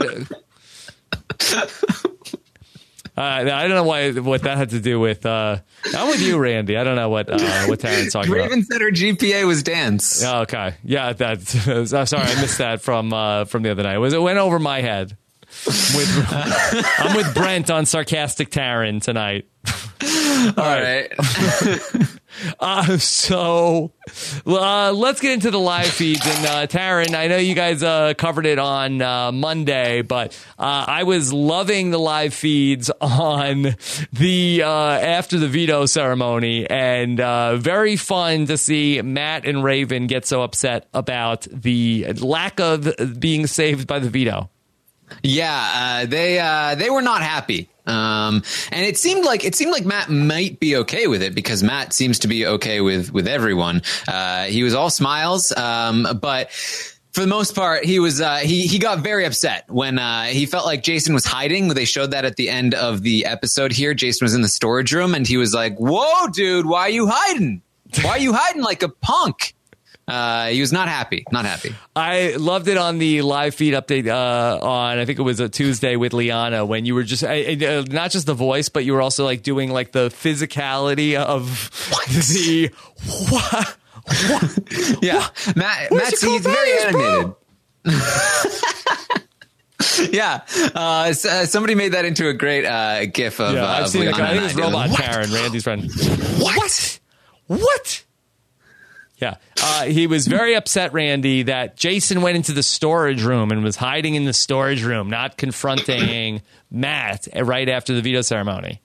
Uh, I don't know why what that had to do with. Uh, I'm with you, Randy. I don't know what uh, what Taryn's talking about. Raven said her G P A was dance. Oh, okay, yeah, that's. Uh, sorry, I missed that from uh, from the other night. It was it went over my head? With, I'm with Brent on sarcastic Taryn tonight. All right. Uh, so uh, let's get into the live feeds. And uh, Taryn, I know you guys uh, covered it on uh, Monday, but uh, I was loving the live feeds on the uh, after the veto ceremony, and uh, very fun to see Matt and Raven get so upset about the lack of being saved by the veto. Yeah, uh, they uh, they were not happy. Um, and it seemed like it seemed like Matt might be okay with it, because Matt seems to be okay with with everyone. Uh, he was all smiles, um, but for the most part, he was uh, he he got very upset when uh, he felt like Jason was hiding. They showed that at the end of the episode here. Jason was in the storage room, and he was like, "Whoa, dude, why are you hiding? Why are you hiding like a punk?" Uh, he was not happy, not happy. I loved it on the live feed update uh, on, I think it was a Tuesday with Liana, when you were just, uh, not just the voice, but you were also like doing like the physicality of what? the, what? what? Yeah. What? Matt, Matt's, he's very animated. Yeah, uh, s- uh, somebody made that into a great uh, GIF of. Yeah, uh, I've of seen it. Liana I think it was and I. Robot What? Karen, Randy's friend. What? What? Yeah, uh, he was very upset, Randy, that Jason went into the storage room and was hiding in the storage room, not confronting Matt right after the veto ceremony.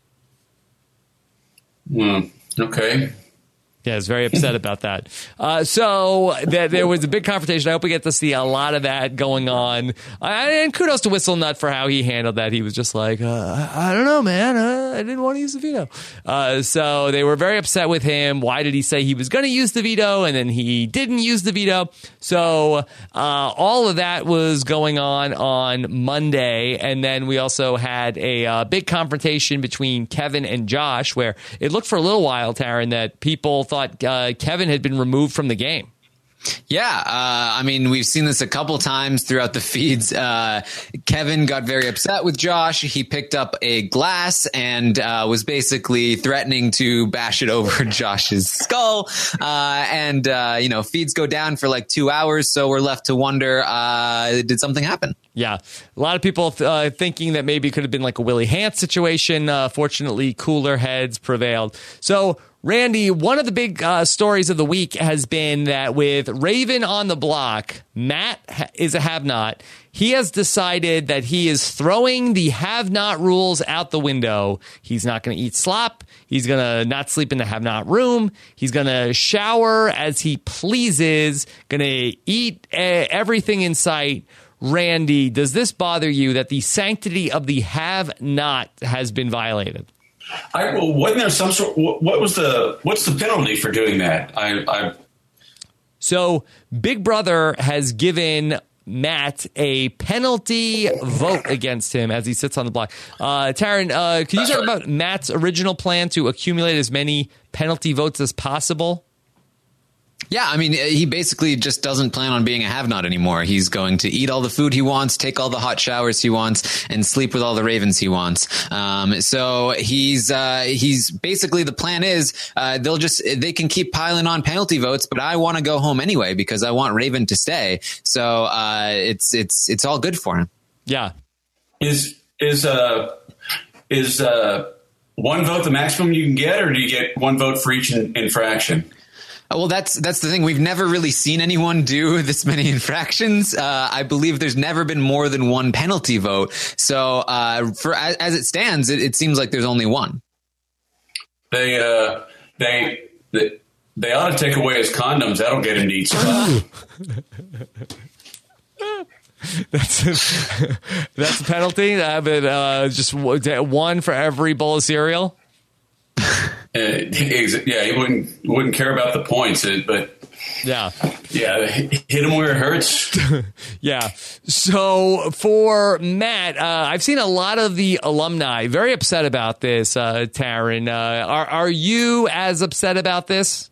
Mm, okay. Yeah, I was very upset about that. Uh, so th- there was a big confrontation. I hope we get to see a lot of that going on. Uh, and kudos to Whistle Nut for how he handled that. He was just like, uh, I don't know, man. Uh, I didn't want to use the veto. Uh, so they were very upset with him. Why did he say he was going to use the veto and then he didn't use the veto? So uh, all of that was going on on Monday. And then we also had a uh, big confrontation between Kevin and Josh, where it looked for a little while, Taryn, that people thought uh, Kevin had been removed from the game. Yeah, uh, I mean, we've seen this a couple times throughout the feeds. Uh, Kevin got very upset with Josh. He picked up a glass and uh, was basically threatening to bash it over Josh's skull. Uh, and, uh, you know, feeds go down for like two hours. So we're left to wonder, uh, did something happen? Yeah, a lot of people uh, thinking that maybe it could have been like a Willie Hance situation. Uh, fortunately, cooler heads prevailed. So, Randy, one of the big uh, stories of the week has been that with Raven on the block, Matt ha- is a have-not. He has decided that he is throwing the have-not rules out the window. He's not going to eat slop. He's going to not sleep in the have-not room. He's going to shower as he pleases, going to eat uh, everything in sight. Randy, does this bother you that the sanctity of the have-not has been violated? I, well, wasn't there some sort? What was the? What's the penalty for doing that? I, I So Big Brother has given Matt a penalty vote against him as he sits on the block. Uh, Taryn, uh, can you talk about Matt's original plan to accumulate as many penalty votes as possible? Yeah, I mean, he basically just doesn't plan on being a have-not anymore. He's going to eat all the food he wants, take all the hot showers he wants, and sleep with all the ravens he wants. Um, so he's uh, he's basically, the plan is uh, they'll just they can keep piling on penalty votes, but I want to go home anyway because I want Raven to stay. So uh, it's it's it's all good for him. Yeah. is is uh is uh one vote the maximum you can get, or do you get one vote for each in, infraction? Well, that's that's the thing. We've never really seen anyone do this many infractions. Uh, I believe there's never been more than one penalty vote. So uh, for as, as it stands, it, it seems like there's only one. They uh they they, they ought to take away his condoms. That'll get him to eat stuff. That's a, that's a penalty. Uh, but uh, just one for every bowl of cereal. Uh, yeah, he wouldn't wouldn't care about the points, but Yeah. yeah, hit him where it hurts. Yeah. So for Matt, uh, I've seen a lot of the alumni very upset about this. Uh, Taryn, uh, are are you as upset about this?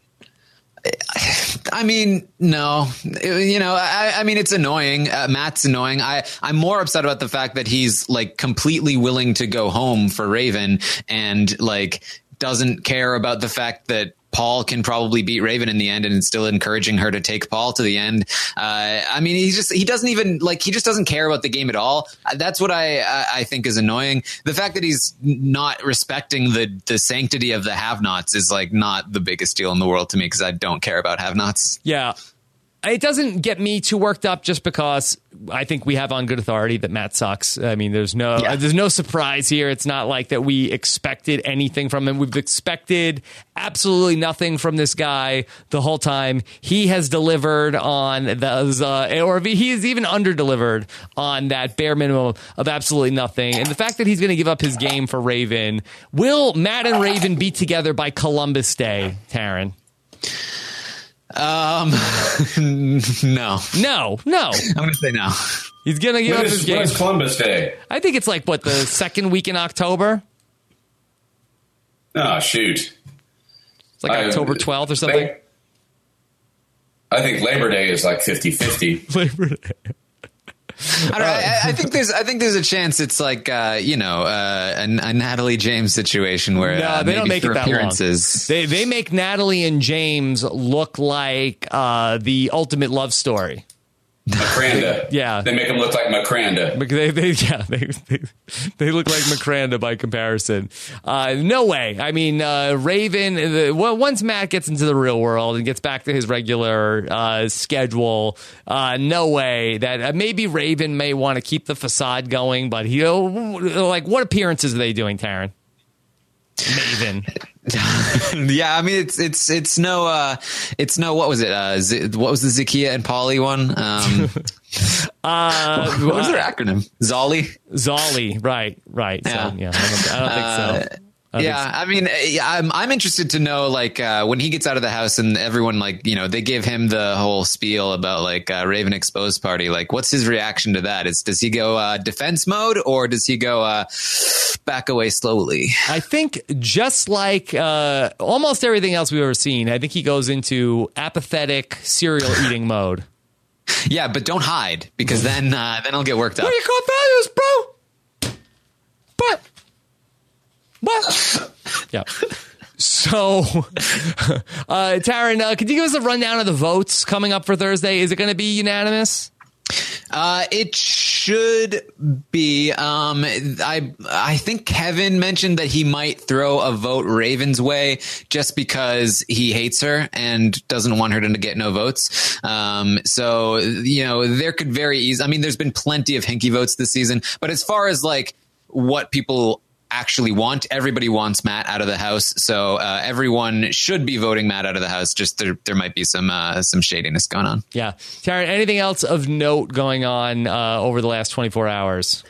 I mean, no, you know, I, I mean, it's annoying. Uh, Matt's annoying. I, I'm more upset about the fact that he's like completely willing to go home for Raven and like doesn't care about the fact that Paul can probably beat Raven in the end, and still encouraging her to take Paul to the end. Uh, I mean, he's just, he doesn't even like, he just doesn't care about the game at all. That's what I, I think is annoying. The fact that he's not respecting the, the sanctity of the have-nots is like not the biggest deal in the world to me, because I don't care about have-nots. Yeah. It doesn't get me too worked up just because I think we have on good authority that Matt sucks. I mean, there's no yeah. uh, there's no surprise here. It's not like that we expected anything from him. We've expected absolutely nothing from this guy the whole time. He has delivered on those, uh, or he's even under-delivered on that bare minimum of absolutely nothing. And the fact that he's going to give up his game for Raven. Will Matt and Raven be together by Columbus Day, Taryn? Um, no, no, no. I'm going to say no. He's going to give when up is, his game. When is Columbus Day? I think it's like, what, the second week in October? Oh, shoot. It's like I, October twelfth or something. I think Labor Day is like fifty-fifty. Labor Day. I, don't know, I, I think there's, I think there's a chance it's like, uh, you know, uh, a, a Natalie James situation where no, uh, they maybe don't make for it that appearances. long. They they make Natalie and James look like uh, the ultimate love story. Macranda. Yeah. They make him look like Macranda. They, they, yeah, they, they, they look like Macranda by comparison. Uh, no way. I mean, uh, Raven, the, well, once Matt gets into the real world and gets back to his regular uh, schedule, uh, no way that uh, maybe Raven may want to keep the facade going, but he, like, what appearances are they doing, Taryn? Maven. Yeah, I mean it's it's it's no uh it's no what was it uh Z- what was the Zakiya and Polly one um uh what was their acronym? Zolly Zolly right right yeah, so, yeah I, don't, I don't think uh, so I yeah, think so. I mean, I'm I'm interested to know, like, uh, when he gets out of the house and everyone, like, you know, they give him the whole spiel about, like, uh, Raven exposed party. Like, what's his reaction to that? Is does he go uh, defense mode, or does he go uh, back away slowly? I think just like uh, almost everything else we've ever seen, I think he goes into apathetic cereal eating mode. Yeah, but don't hide, because then uh, then he'll get worked up. What do you call values, bro? But. What? Yeah. So, uh, Taryn, uh, could you give us a rundown of the votes coming up for Thursday? Is it going to be unanimous? Uh, it should be. Um, I I think Kevin mentioned that he might throw a vote Raven's way just because he hates her and doesn't want her to get no votes. Um, so, you know, there could very easily. I mean, there's been plenty of hinky votes this season, but as far as like what people actually want, everybody wants Matt out of the house, so uh, everyone should be voting Matt out of the house. Just there, there might be some uh, some shadiness going on. Yeah, Taryn, anything else of note going on uh, over the last twenty-four hours?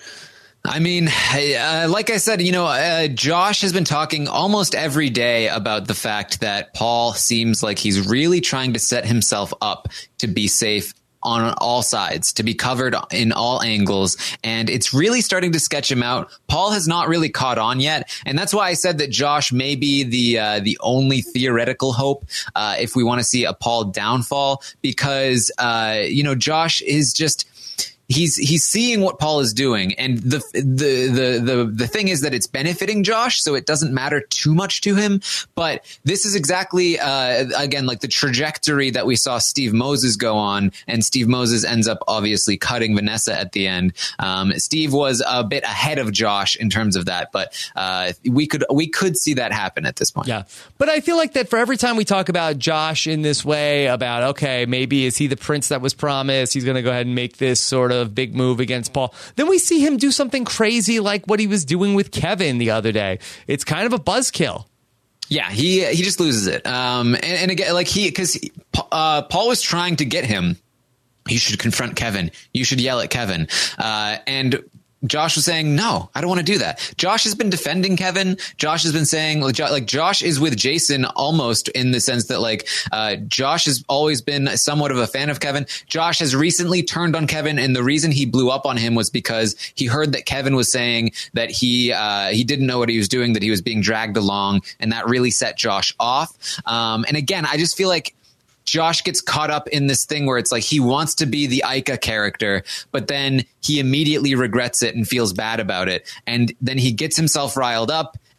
I mean, uh, like I said, you know, uh, Josh has been talking almost every day about the fact that Paul seems like he's really trying to set himself up to be safe on all sides, to be covered in all angles. And it's really starting to sketch him out. Paul has not really caught on yet. And that's why I said that Josh may be the, uh, the only theoretical hope, uh, if we want to see a Paul downfall, because, uh, you know, Josh is just, He's he's seeing what Paul is doing, and the the the the the thing is that it's benefiting Josh, so it doesn't matter too much to him. But this is exactly uh, again like the trajectory that we saw Steve Moses go on, and Steve Moses ends up obviously cutting Vanessa at the end. Um, Steve was a bit ahead of Josh in terms of that, but uh, we could we could see that happen at this point. Yeah, but I feel like that for every time we talk about Josh in this way, about okay, maybe is he the prince that was promised? He's going to go ahead and make this sort of big move against Paul. Then we see him do something crazy like what he was doing with Kevin the other day. It's kind of a buzzkill. Yeah, he he just loses it. Um, and, and again, like he because uh, Paul was trying to get him. You should confront Kevin. You should yell at Kevin. Uh, and Josh was saying, no, I don't want to do that. Josh has been defending Kevin. Josh has been saying, like, Josh is with Jason almost in the sense that, like, uh, Josh has always been somewhat of a fan of Kevin. Josh has recently turned on Kevin, and the reason he blew up on him was because he heard that Kevin was saying that he uh, he didn't know what he was doing, that he was being dragged along, and that really set Josh off. Um, and again, I just feel like Josh gets caught up in this thing where it's like he wants to be the Ica character, but then he immediately regrets it and feels bad about it. And then he gets himself riled up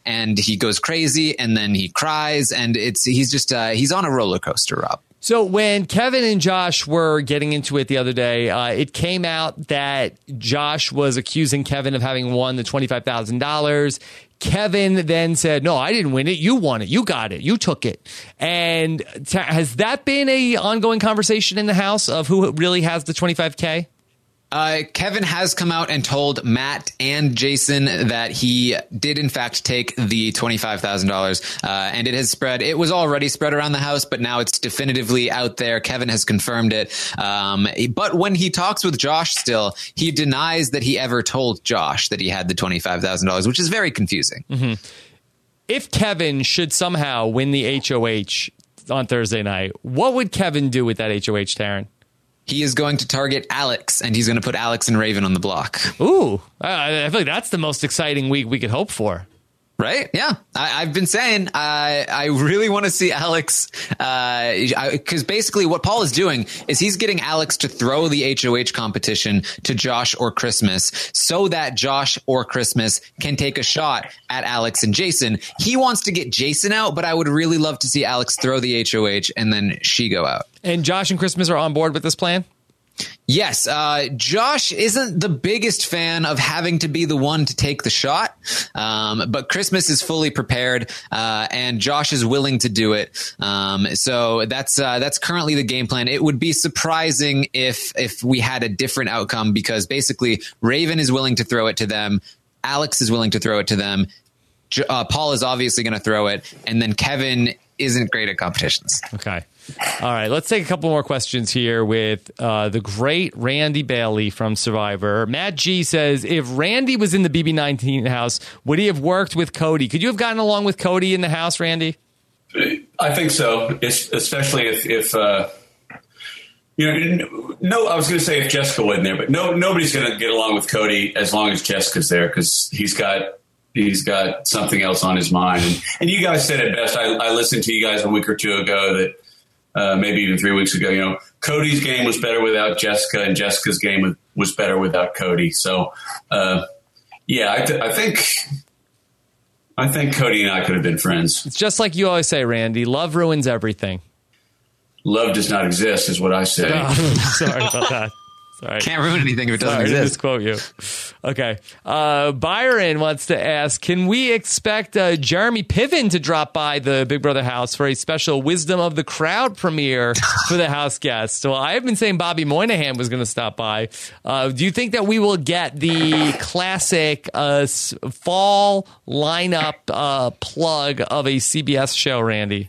and he goes crazy, and then he cries, and it's he's just uh, he's on a roller coaster, Rob. So when Kevin and Josh were getting into it the other day, uh, it came out that Josh was accusing Kevin of having won the twenty-five thousand dollars. Kevin then said, no, I didn't win it. You won it. You got it. You took it. And t- has that been a ongoing conversation in the house of who really has the twenty-five K? Uh, Kevin has come out and told Matt and Jason that he did, in fact, take the twenty-five thousand dollars, uh, and it has spread. It was already spread around the house, but now it's definitively out there. Kevin has confirmed it. Um, but when he talks with Josh still, he denies that he ever told Josh that he had the twenty-five thousand dollars, which is very confusing. Mm-hmm. If Kevin should somehow win the H O H on Thursday night, what would Kevin do with that H O H, Taryn? He is going to target Alex, and he's going to put Alex and Raven on the block. Ooh, I feel like that's the most exciting week we could hope for. Right? Yeah. I, I've been saying I I really want to see Alex because uh, basically what Paul is doing is he's getting Alex to throw the H O H competition to Josh or Christmas so that Josh or Christmas can take a shot at Alex and Jason. He wants to get Jason out, but I would really love to see Alex throw the H O H and then she go out. And Josh and Christmas are on board with this plan? Yes, uh, Josh isn't the biggest fan of having to be the one to take the shot, um, but Christmas is fully prepared, uh, and Josh is willing to do it. Um, so that's uh, that's currently the game plan. It would be surprising if if we had a different outcome because basically Raven is willing to throw it to them, Alex is willing to throw it to them, uh, Paul is obviously going to throw it, and then Kevin isn't great at competitions. Okay. All right, let's take a couple more questions here with uh, the great Randy Bailey from Survivor. Matt G says, if Randy was in the B B nineteen house, would he have worked with Cody? Could you have gotten along with Cody in the house, Randy? I think so, it's, especially if, if uh, you know, no, I was going to say if Jessica wasn't there, but no, nobody's going to get along with Cody as long as Jessica's there because he's got he's got something else on his mind. And, and you guys said it best. I, I listened to you guys a week or two ago that. Uh, maybe even three weeks ago, you know, Cody's game was better without Jessica and Jessica's game was, was better without Cody. So, uh, yeah, I, th- I think, I think Cody and I could have been friends. It's just like you always say, Randy, love ruins everything. Love does not exist is what I say. Oh, sorry about that. Sorry. Can't ruin anything if it doesn't Sorry, exist. I just quote you. Okay. Uh, Byron wants to ask, can we expect uh, Jeremy Piven to drop by the Big Brother house for a special Wisdom of the Crowd premiere for the house guests? Well, I have been saying Bobby Moynihan was going to stop by. Uh, do you think that we will get the classic uh, fall lineup uh, plug of a C B S show, Randy?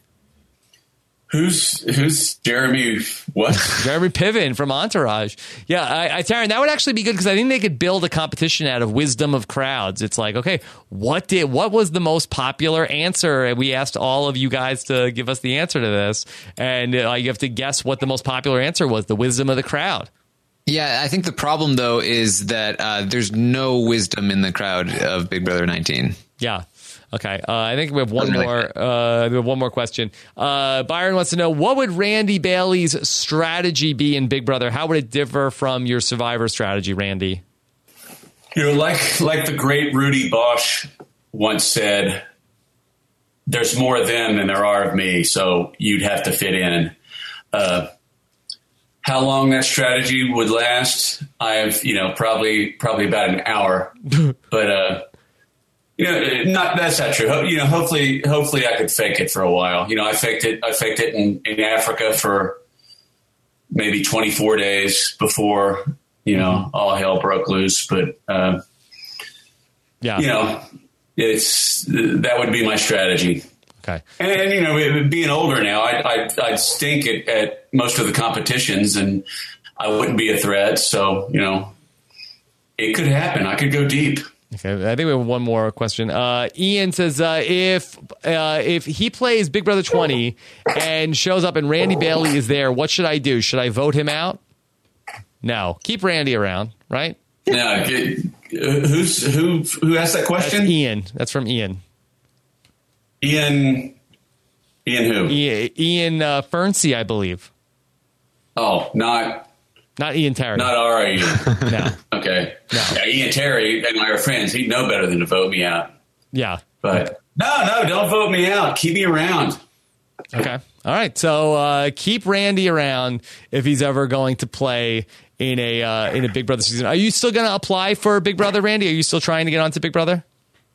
Who's who's Jeremy? What? Jeremy Piven from Entourage. Yeah, I, I Taryn, that would actually be good because I think they could build a competition out of Wisdom of Crowds. It's like, okay, what did what was the most popular answer? And we asked all of you guys to give us the answer to this, and uh, you have to guess what the most popular answer was. The wisdom of the crowd. Yeah, I think the problem though is that uh, there's no wisdom in the crowd of Big Brother nineteen. Yeah. Okay, uh, I think we have one Doesn't more. like Uh, we have one more question. Uh, Byron wants to know, what would Randy Bailey's strategy be in Big Brother? How would it differ from your Survivor strategy, Randy? You know, like like the great Rudy Bosch once said, "There's more of them than there are of me, so you'd have to fit in." Uh, how long that strategy would last, I've you know probably probably about an hour, but. Uh, You know, not that's not true. You know, hopefully, hopefully, I could fake it for a while. You know, I faked it. I faked it in, in Africa for maybe twenty-four days before you know all hell broke loose. But uh, yeah, you know, it's that would be my strategy. Okay, and, and you know, being older now, I'd, I'd, I'd stink at, at most of the competitions, and I wouldn't be a threat. So you know, it could happen. I could go deep. Okay, I think we have one more question. Uh, Ian says, uh, if uh, if he plays Big Brother twenty and shows up and Randy Bailey is there, what should I do? Should I vote him out? No. Keep Randy around, right? Yeah. Who's who? Who asked that question? That's Ian. That's from Ian. Ian. Ian who? Ian, Ian uh, Fernsey, I believe. Oh, not. Not Ian Terry. Not our Ian. No. Okay. No. Yeah, Ian Terry and I are friends. He'd know better than to vote me out. Yeah. But No, no, don't vote me out. Keep me around. Okay. All right. So uh, keep Randy around if he's ever going to play in a uh, in a Big Brother season. Are you still going to apply for Big Brother, Randy? Are you still trying to get onto Big Brother?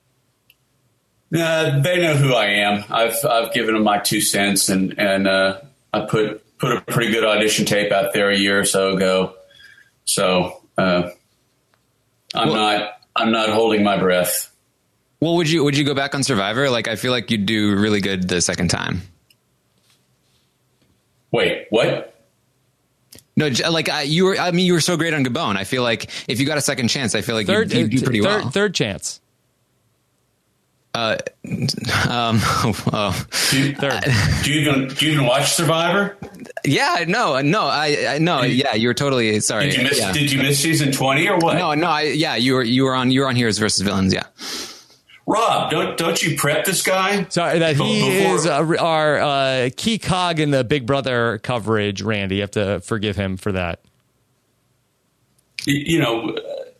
Uh, they know who I am. I've I've given them my two cents, and and uh, I put put a pretty good audition tape out there a year or so ago. So uh, I'm well, not I'm not holding my breath. Well, would you would you go back on Survivor? Like, I feel like you'd do really good the second time. Wait, what? No, like uh, you were. I mean, you were so great on Gabon. I feel like if you got a second chance, I feel like third, you'd, you'd do pretty third, well. Third chance. Uh, um, oh, do, you, third. do you even do you even watch Survivor? Yeah, no, no, I, I no, yeah, you were totally sorry. Did you miss? Yeah. Did you miss season twenty or what? No, no, I, yeah, you were you were on you were on Heroes versus Villains. Yeah. Rob, don't don't you prep this guy? Sorry, that he Before. is uh, our uh, key cog in the Big Brother coverage, Randy. You have to forgive him for that. You know,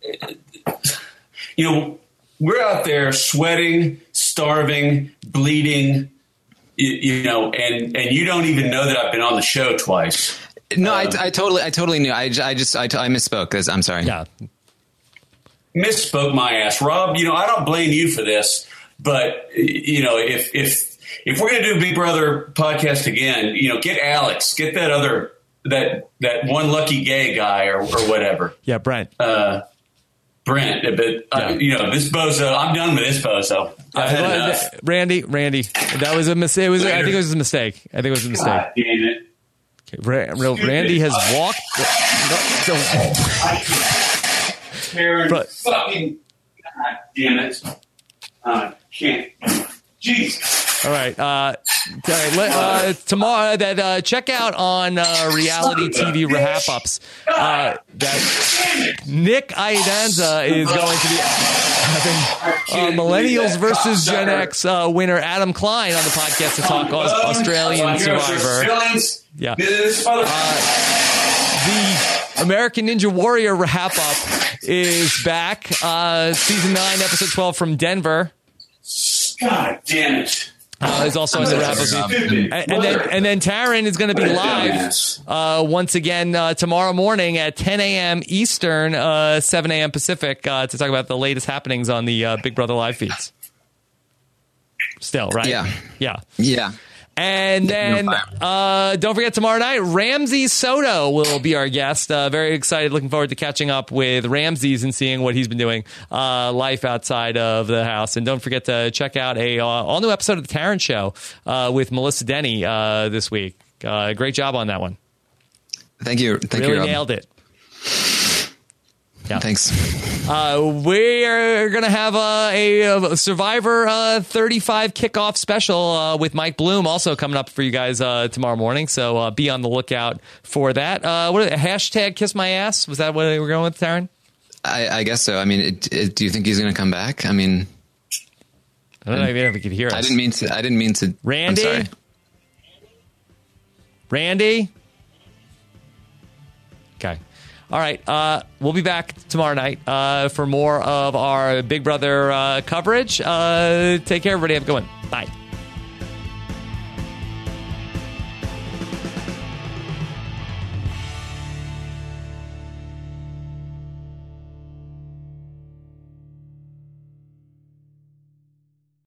you know, we're out there sweating, starving, bleeding, you, you know, and, and you don't even know that I've been on the show twice. No, um, I, I totally, I totally knew. I, I just, I, I misspoke. 'Cause I'm sorry. Yeah. Misspoke my ass, Rob. You know, I don't blame you for this, but you know, if if if we're going to do Big Brother podcast again, you know, get Alex, get that other that that one lucky gay guy or, or whatever. Yeah, Brent. Uh, Brent, but uh, Yeah. you know, this bozo. I'm done with this bozo. I've had Uh, enough. Randy, Randy, that was a mistake. It was. I think it was a mistake. I think it was a mistake. God damn it. Okay, Ra- real- Randy has walked. No, so- Karen, But- fucking God damn it. I can't. Jeez. all right. Uh, all right. Let, uh, tomorrow, that uh, check out on uh, reality T V wrap ups. Uh, that Nick Iadanza is going to be having uh, Millennials versus Gen X uh, winner Adam Klein on the podcast to talk Aus- Australian Survivor. Yeah. This The American Ninja Warrior wrap up is back. Uh, season nine, episode twelve from Denver. God damn it. Uh, is also in the wrap up. And, and then and then Taryn is going to be live uh, once again uh, tomorrow morning at ten a.m. Eastern, uh, seven a.m. Pacific uh, to talk about the latest happenings on the uh, Big Brother live feeds. Still, right? Yeah. Yeah. Yeah. And then uh, don't forget, tomorrow night, Ramsey Soto will be our guest. Uh, very excited. Looking forward to catching up with Ramses and seeing what he's been doing uh, life outside of the house. And don't forget to check out a uh, all new episode of The Taryn Show uh, with Melissa Denny uh, this week. Uh, great job on that one. Thank you. Thank really you, Rob. nailed it. Yeah. Thanks. Uh, we're going to have uh, a, a Survivor uh, thirty-five kickoff special uh, with Mike Bloom also coming up for you guys uh, tomorrow morning. So uh, be on the lookout for that. Uh, what hashtag kiss my ass? Was that what we were going with, Taryn? I, I guess so. I mean, it, it, do you think he's going to come back? I mean, I don't know even if he could hear us. I didn't mean to. I didn't mean to. Randy? I'm sorry. Randy? Okay. All right. Uh, we'll be back tomorrow night uh, for more of our Big Brother uh, coverage. Uh, take care, everybody. Have a good one. Bye.